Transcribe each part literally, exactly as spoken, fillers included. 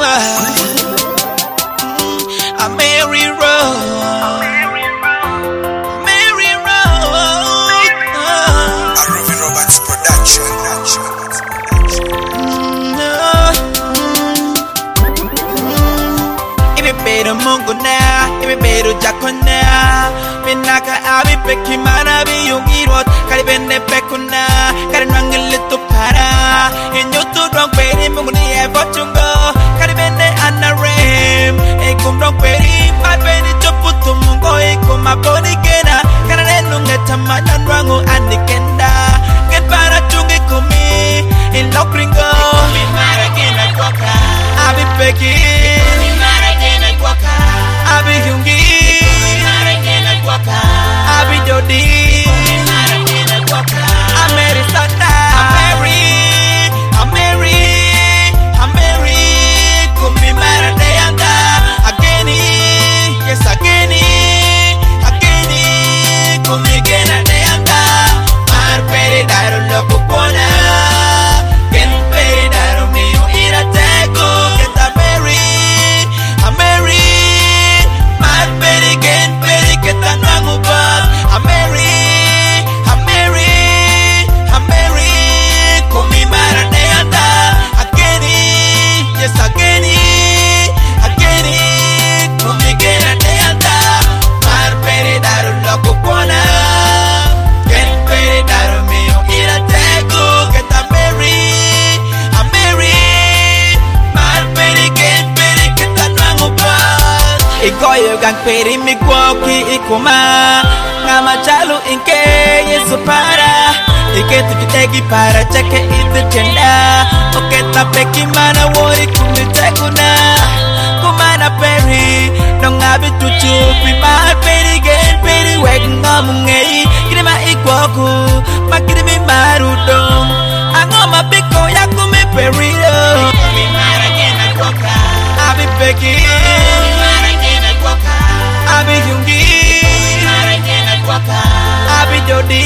A Mary Road, Mary Road. A Ruby Roberts production. Ibe pero mungu na, ibe pero jako na. Minaka abi peki mana bi yung irot, kali bende pekuna, kali nangilito para. Inyo tu dong peri mungu ni evo chungo, kali bende anarem. Ekum dong peri, mat bende choputu mungu ekum maponi kena, kala nenung etama dan rangu anikenda. Get para chungi kumi, in lokringo. Kumi mara kena kwaka, abi peki. Abi Yungi, Abi Jodi, Ameri Santa, Ameri, Ameri, Ameri, Kumi Maradeyanga, Ageni, yes Ageni, Ageni, Kumi Gena Deyanga, Marperi Dairo Lopupona, Gen Peri Dairo Mio Iratego, Get Ameri, Ameri. Ikoyo gang peri migwoki ikuma ngama chalu inke yesu para ike tukitegi para cheke itutenda oketa peki mana wori kumitekuna kumana peri nongabi tuchupi mahal peri gen peri weg ngamungei kinima igwoku makirimi marudong angoma biko yakumi peri kumi mara gena gwoka abi peki Abi Yungi, Abi Jodi,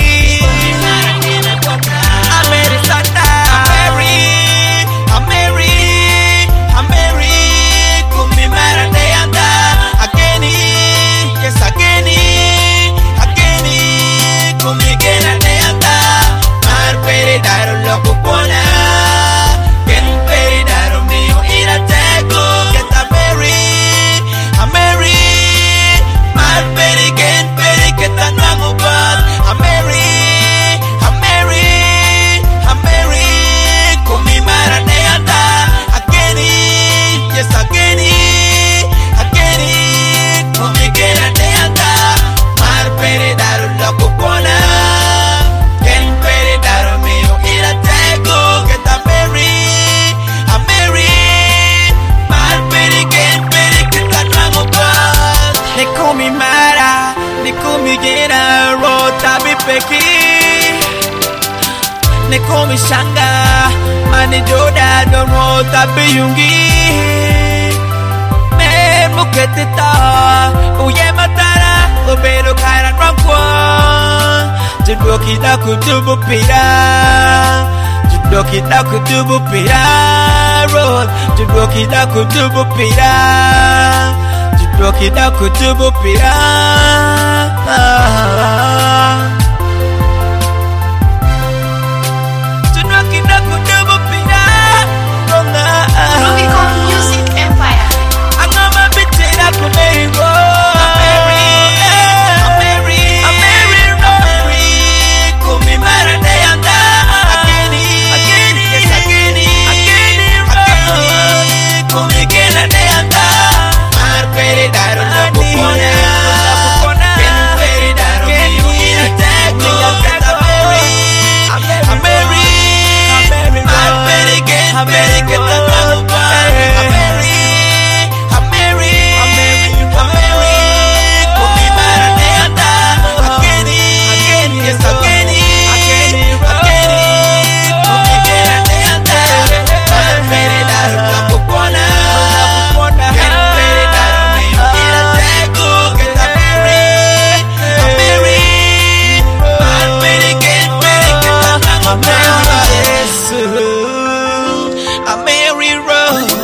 Ameri Santa, Ameri, Ameri, Ameri, Kumi Maradeyanga, Ageni, yes Ageni, Ageni, Kumi Gena Deyanga, Marperi Dairo Lokupona, Gen Peri Dairo Mio Iratego, Get Ameri, Ameri. Peri gen peri kita nangubat Ameri, Ameri, Ameri Kumi Maradeyanga Ageni, yes Ageni, Ageni Kumi Gena Deyanga Mar peri daru lokupona Gen peri daru mio iratego Get Ameri, Ameri Mar peri gen peri kita nangubat They call me Mara, they call me Gena Rota Bipeki. They call me Shanga, Mani Joda, Don Rota Biyungi. Me Muketita, Uye Matara, Ubero Kairan Rankwa. Judoki Daku Dubu Pira, Judoki Daku Dubu Pira, Road, Judoki Daku Dubu Pira. Roki da kutubu pira Roki da kutubu pira Roki Kong Music Empire Angama bitira kumeigo Ameri, Ameri, Ameri, Ameri Kumi Maradeyanga Ageni, Ageni, yes Ageni, Ageni, Ageni Kumi Gena Deyanga Peri daru lokupona Gen peri daru mio iratego Get Ameri, Ameri Mar peri gen peri kita nangubat Ameri, Ameri, Ameri Kumi Maradeyanga Ageni, yes Ageni, Ageni Kumi Gena Deyanga Mar peri daru lokupona Gen peri daru Ameri Road,